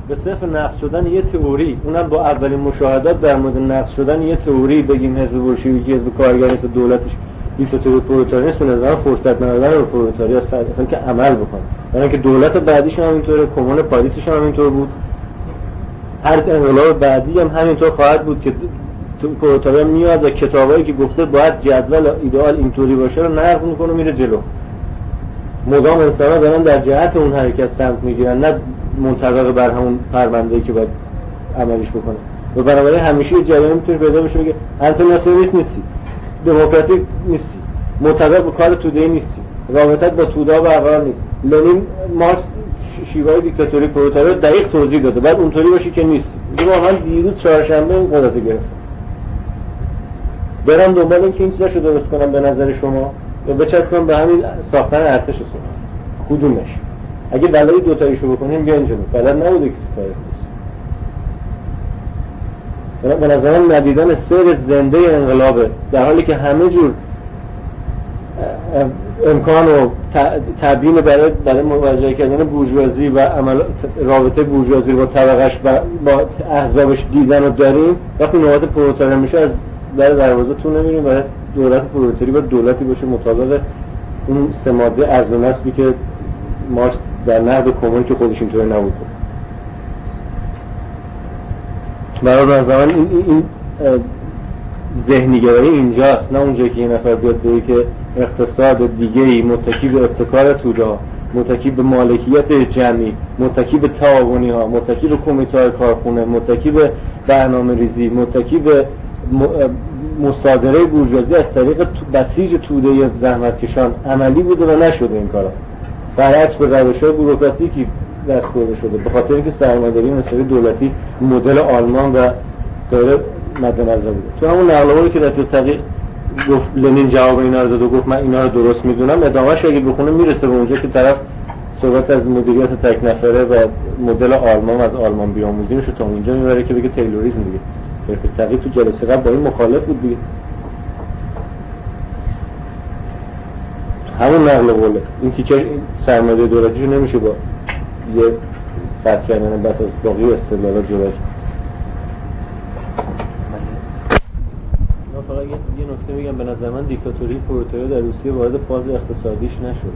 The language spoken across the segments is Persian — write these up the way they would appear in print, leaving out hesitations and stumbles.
به صرف نقض شدن یه تئوری، اونم با اولین مشاهدات در مورد نقض شدن یه تئوری بگیم حزب بولشویکی حزب کارگری است، دولتش دیکتاتوری پرولتاری است، به نظر فرصت ندادن به پرولتاری است اصلا که عمل بکنه. برای اینکه دولت بعدیش هم همینطوره، کمون پاریسش هم همینطور بود، هر انقلاب بعدی هم همینطور خواهد بود که پرولتاریا میاد و کتابایی که گفته باید جدول ایدئال اینطوری باشه رو نقض میکنه میره جلو. مدام انسان‌ها دارن در جهت اون حرکت سمت میگیرن، نه منطبق بر همون پرونده‌ای که باید عملیش بکنه. و بنابراین همیشه یه جریان میتونه پیدا بشه بگه انتی ناسیونالیست نیستی، دموکراتیک نیستی، منطبق به کار توده‌ای نیستی، رابطت با توده برقرار نیست. لنین مارکس شیوه دیکتاتوری پرولتاریا دقیق توضیح داده، بعد اونطوری باشی که نیستی. میگه واقعا دیروز چهارشنبه این قدرت گرفت. برم دنبال این که این چیزاشو درست کنم به نظر شما یا بچسبم به همین ساختن ارتش سونا؟ کدومش؟ اگه بلای دوتاییشو بکنیم بیاین جلو. بلد نبوده کسی کار کنه. به نظرم ندیدن سیر زنده انقلابه، در حالی که همه جور امکان و تبیین برای مواجهه کردن بورژوازی و رابطه بورژوازی با طبقش با احزابش دیدن رو داریم، وقتی نوبت پرولتاریا میشه از در دروازه تو نمیریم. برای دولت پرولتاری باید دولتی باشه مطابق اون سه ماده عزم نسبی که مارکس در نقد کمون که خودش اینطوری نبود. برای زمان این ذهنی‌گرایی اینجاست، نه اونجایی که یه نفر بیاد بگه که اقتصاد دیگه‌ای متکی به ابتکار توده، متکی به مالکیت جمعی، متکی به تعاونی‌ها، متکی به کمیته‌های کارخونه، متکی به برنامه‌ریزی، متکی به مصادره بورژوازی از طریق بسیج توده زحمتکشان عملی بوده و نشده این کارا. برعکس به روش‌های بوروکراتیکی دست برده شده، به خاطر اینکه سرمایه‌داری مثل دولتی مدل آلمان و غیره مد نظر بوده. تو همون نقل که در تحقیق گفت لنین جواب اینا رو داد و گفت من اینا رو درست میدونم، ادامهش اگه بخونه میرسه به اونجا که طرف صحبت از مدیریت تک نفره و مدل آلمان از آلمان بیاموزی میشه تا اونجا میبره که بگه تیلوریسم دیگه. تحقیق تو جلسه قبل با این مخالف بود دیگه. همون نقل قوله این که سرمایه دولتیشو نمیشه با یه قطع کردن بس از باقی استدلالات جدا کرد. من فقط یه نکته میگم، به نظر من دیکتاتوری پرولتاریا در روسیه وارد فاز اقتصادیش نشد.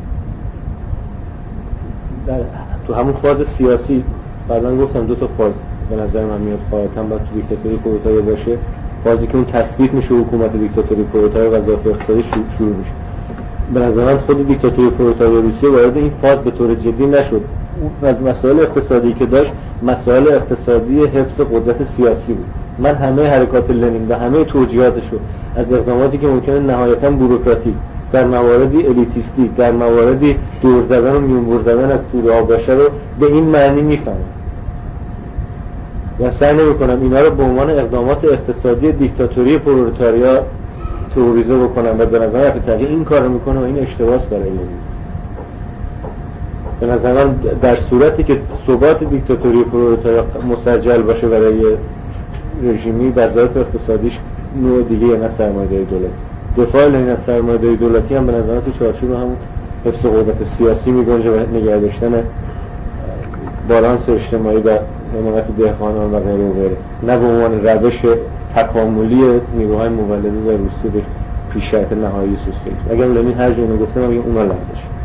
تو همون فاز سیاسی بعدن گفتم دو تا فاز به نظر من میاد خواهتاً باید تو دیکتاتوری پرولتاریا باشه. فازی که اون تثبیت میشه حکومت دیکتاتوری پرولتاریا و وظایف اقتصادی شروع میشه. به نظر من خود دیکتاتوری پرولتاریا روسیه وارد این فاز به طور جدی نشد. از مسائل اقتصادی که داشت مسائل اقتصادی حفظ قدرت سیاسی بود. من همه حرکات لنین و همه توجیهاتشو از اقداماتی که ممکنه نهایتاً بوروکراتیک در مواردی الیتیستی، در مواردی دور زدن و میونبر زدن از توده ها باشه رو به این معنی میفهمم و سعی نمی‌کنم اینا رو به عنوان اقدامات اقتصادی دیکتاتوری پرولتاریا تئوریزه بکنم و به نظر من تغییر این کارو میکنه و این اشتباهه برای لنین. به نظر من در صورتی که ثبات دیکتاتوری پرولتاریا مسجل باشه برای رژیمی، وظایف اقتصادیش نوع دیگه نه سرمایه‌داری دولتی. دفاع لنین از سرمایه‌داری دولتی هم به نظر من تو چارچوب همون حفظ قدرت سیاسی میگنجه و نگه داشتن بالانس اجتماعی و حمایت دهقانان و غیره و غیره، نه به عنوان روش تکاملی نیروهای مولده در روسیه به پیشرفت نهایی سوسیالیسم. اگر لنین هر جایی گفته من میگم اونا لازمه.